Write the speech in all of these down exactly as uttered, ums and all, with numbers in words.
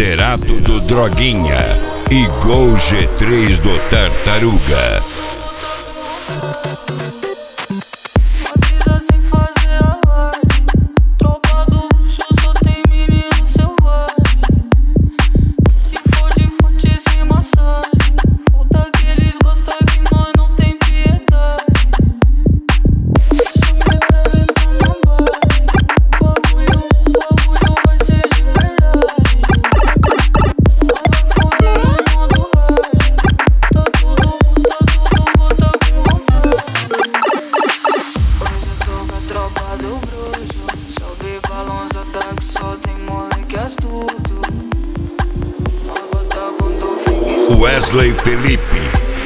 Cerato do Droguinha e Gol G três do Tartaruga. Wesley Felipe.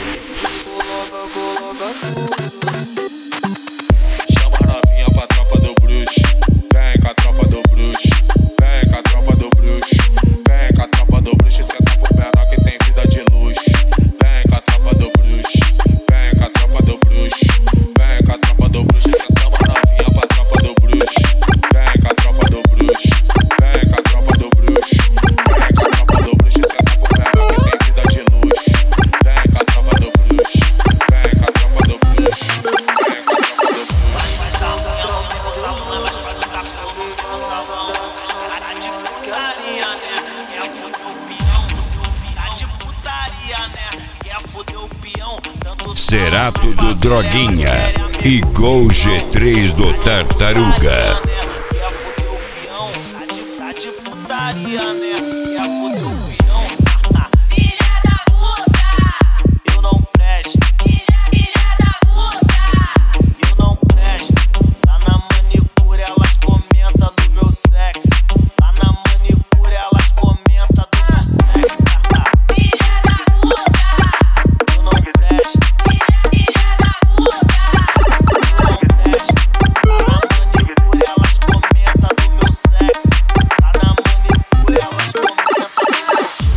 Chama a novinha pra tropa do bruxo. Vem com a tropa do bruxo. Vem com a tropa do bruxo. Vem com a tropa do bruxo. Senta pro menor que tem vida de luxo. Vem com a tropa do bruxo. Vem com a tropa do bruxo. Vem com a tropa do bruxo. Sentamos a novinha pra tropa do bruxo. Vem com a tropa do bruxo. Vem com a tropa do bruxo. Vem com a tropa do bruxo. Senta pro menor que tem vida de luxo. Vem com a tropa do bruxo. Vem com a tropa do bruxo. Vem com a tropa do bruxo. Mas faz salvo, eu não tenho salvo, não é mais pra jogar com eu não tenho salvão. Cara de putaria, né? Quer foder o peão, cara de putaria, né? Quer foder o peão, tanto Cerato do Droguinha e Gol G três do Tartaruga. Quer foder o peão, tá de putaria, né? Quer foder o peão. Filha da puta! Eu não presto, Filha da puta! eu não presto. Lá na manicure elas comentam do meu sexo. Lá na manicure elas comentam do meu sexo. Filha da puta! Eu não presto, Filha da puta! eu não presto. Lá na manicure elas comentam do meu sexo. Lá na manicure elas comentam do meu sexo.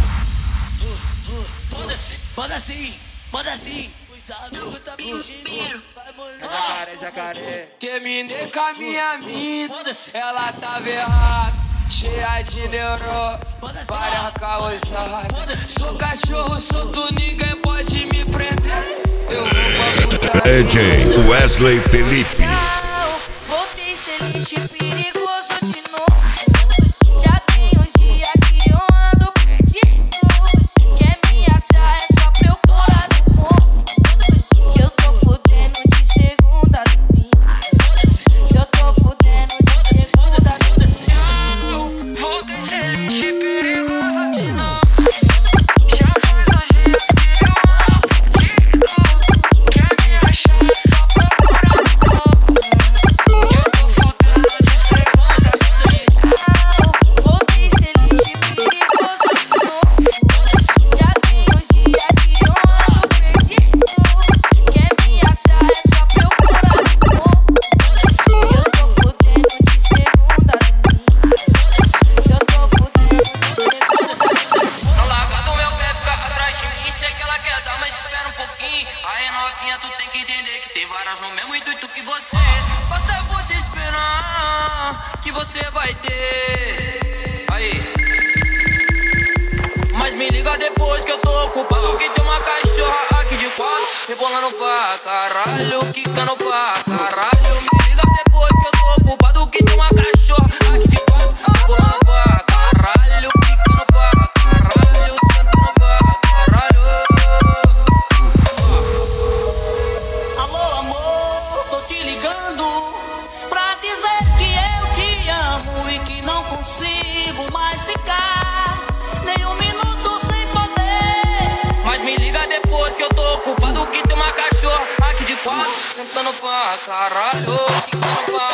Foda-se. Manda assim, manda assim. Os amigos tá mentindo. Vai molhar. Jacaré, jacaré. Terminei com a minha mina, Foda-se. ela tava errada, cheia de neurose, várias causadas. Sou cachorro solto, ninguém pode me prender. Eu vou pra putaria. D J Wesley Felipe. Voltei ser lixo perigoso de novo. Já tem uns dias que eu ando perdido. Quer me achar é só procurar no morro. Eu tô fudendo de segunda a domingo. Eu tô fudendo de segunda a domingo. Voltei ser lixo perigoso de novo. Já faz uns dias que eu ando perdido. Quer me achar é só procurar no morro. Eu tô fudendo de segunda a domingo. Voltei ser lixo perigoso de novo. Já tem uns dias que eu ando perdido. Quer me achar é só procurar no morro. Eu tô fudendo de segunda a domingo. Eu tô fudendo de segunda a domingo. Não larga do meu pé, fica atrás de mim. Sei que ela quer dar, mas espera um pouquinho. Aí novinha, tu tem que entender que tem várias no mesmo intuito que você. Basta você esperar que você vai ter. Aí. Mas me liga depois que eu tô ocupado. Que tem uma cachorra aqui de quatro, rebolando pra caralho, quicando pra caralho. Me liga depois que eu tô ocupado. Que tem uma cachorra aqui de quatro, rebolando pra caralho, quicando pra caralho, sentando pra caralho. Alô, amor, tô te ligando pra dizer que eu te amo e que não consigo mais ficar nem um minuto sem poder. Mas me liga depois que eu tô ocupado. Que tem uma cachorra aqui de quatro, sentando pra caralho, quicando pra